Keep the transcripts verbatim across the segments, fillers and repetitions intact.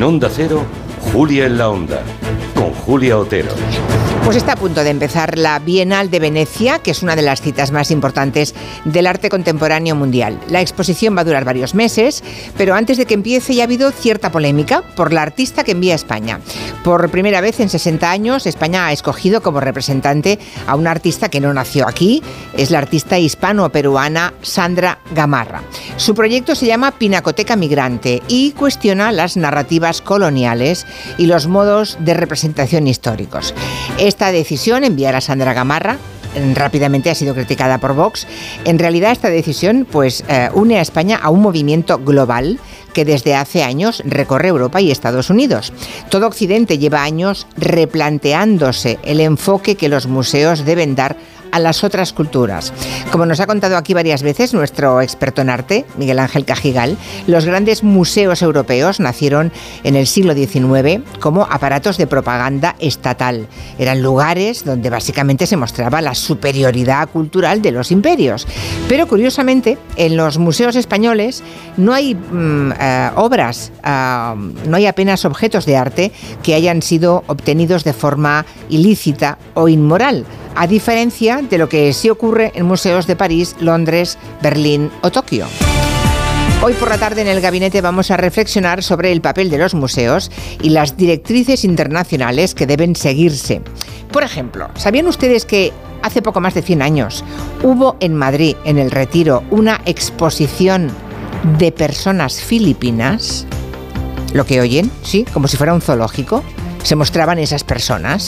Onda Cero, Julia en la Onda, con Julia Otero. Pues está a punto de empezar la Bienal de Venecia, que es una de las citas más importantes del arte contemporáneo mundial. La exposición va a durar varios meses, pero antes de que empiece ya ha habido cierta polémica por la artista que envía a España. Por primera vez en sesenta años, España ha escogido como representante a una artista que no nació aquí, es la artista hispano-peruana Sandra Gamarra. Su proyecto se llama Pinacoteca Migrante y cuestiona las narrativas coloniales y los modos de representación históricos. Esta decisión, enviar a Sandra Gamarra, rápidamente ha sido criticada por Vox. En realidad esta decisión pues, eh, une a España a un movimiento global que desde hace años recorre Europa y Estados Unidos. Todo Occidente lleva años replanteándose el enfoque que los museos deben dar a las otras culturas. Como nos ha contado aquí varias veces nuestro experto en arte, Miguel Ángel Cajigal, los grandes museos europeos nacieron en el siglo diecinueve como aparatos de propaganda estatal. Eran lugares donde básicamente se mostraba la superioridad cultural de los imperios. Pero curiosamente, en los museos españoles no hay mmm, eh, obras, eh, no hay apenas objetos de arte que hayan sido obtenidos de forma ilícita o inmoral, a diferencia de lo que sí ocurre en museos de París, Londres, Berlín o Tokio. Hoy por la tarde en el gabinete vamos a reflexionar sobre el papel de los museos y las directrices internacionales que deben seguirse. Por ejemplo, ¿sabían ustedes que hace poco más de cien años hubo en Madrid, en el Retiro, una exposición de personas filipinas? Lo que oyen, sí, como si fuera un zoológico, se mostraban esas personas.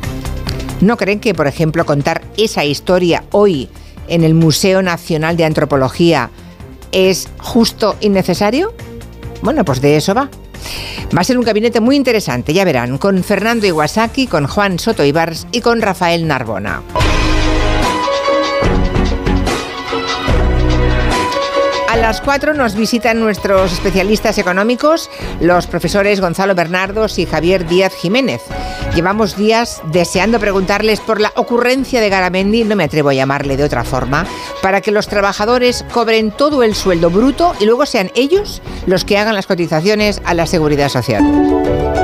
¿No creen que, por ejemplo, contar esa historia hoy en el Museo Nacional de Antropología es justo y necesario? Bueno, pues de eso va. Va a ser un gabinete muy interesante, ya verán, con Fernando Iwasaki, con Juan Soto Ibars y con Rafael Narbona. A las cuatro nos visitan nuestros especialistas económicos, los profesores Gonzalo Bernardos y Javier Díaz Jiménez. Llevamos días deseando preguntarles por la ocurrencia de Garamendi, no me atrevo a llamarle de otra forma, para que los trabajadores cobren todo el sueldo bruto y luego sean ellos los que hagan las cotizaciones a la Seguridad Social.